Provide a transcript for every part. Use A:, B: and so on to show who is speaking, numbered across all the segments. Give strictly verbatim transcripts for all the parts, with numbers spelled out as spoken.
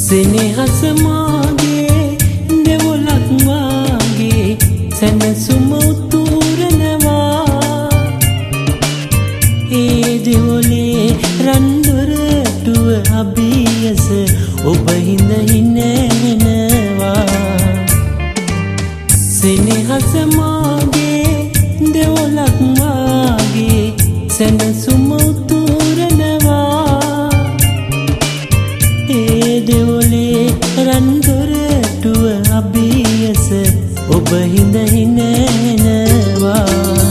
A: සෙනෙහස මාගේ දෙවොලක් වාගේ සැනසුම උතුරනවා. ඒ දෙවොලේ රන් දොරටුව අභියස ඔබ හිඳ හිනනවා. සෙනෙහස මාගේ දෙවොලක් වාගේ සැනසුම උතුරනවා. ඒ දෙවොලේ රන් දොරටුව අභියස ඔබ හිඳ හිනනවා.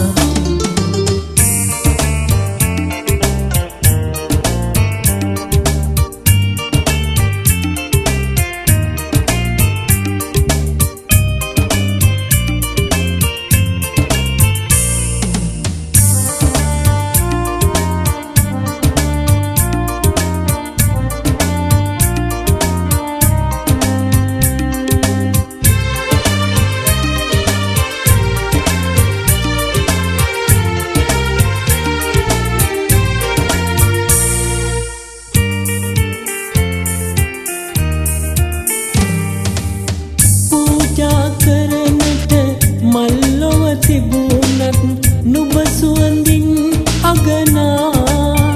A: තිබුණත් නුඹ සුවඳින් අගනා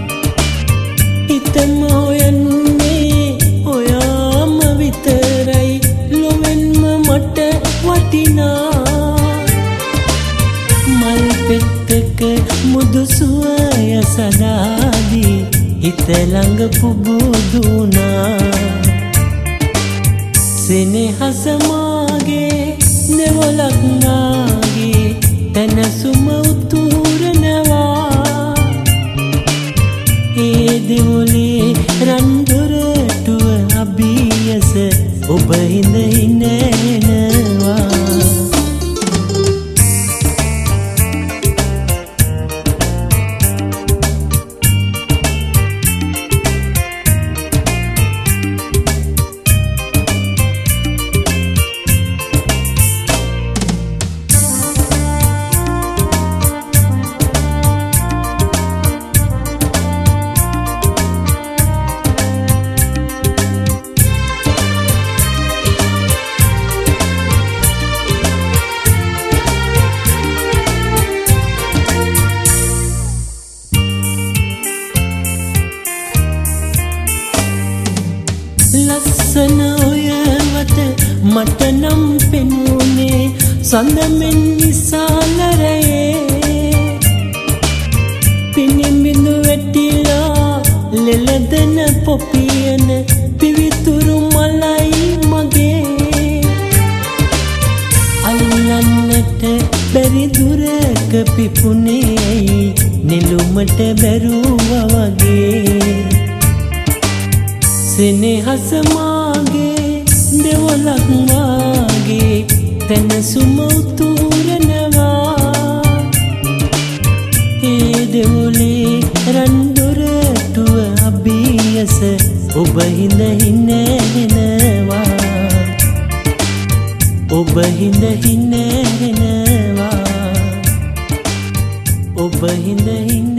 A: හිතම හොයන්නේ ඔයාම විතරයි ලොවෙන්ම මට වටිනා. මල් පෙත්තක මුදු සුවය සදාදී හිත ළඟ පුබුදුනා. සෙනෙහස මාගේ දෙවොලක් වාගේ තනසුම උතුරනවා. ඒ දෙවොලේ රන් දොරටුව අභියස ඔබ හිඳ හිනනවා. ලස්සන ඔය වත මට නම් පෙනුනේ සඳමෙන් විශාලරයේ. පිනිබිඳු වැටිලා ලෙලදෙන පොපියන පිවිතුරු මලයි මගේ. අල්ලන්නට බැරි දුරක පිපුනේ නිලුමට බැරුවා වගේ. සෙනෙහස මාගේ දෙවොලක් වාගේ තනසුම උතුරනවා. ඒ දෙවොලේ රන් දොරටුව අභියස ඔබ හිඳ හිනනවා. ඔබ හිඳ හිනනවා. ඔබ හිඳ හිනනවා.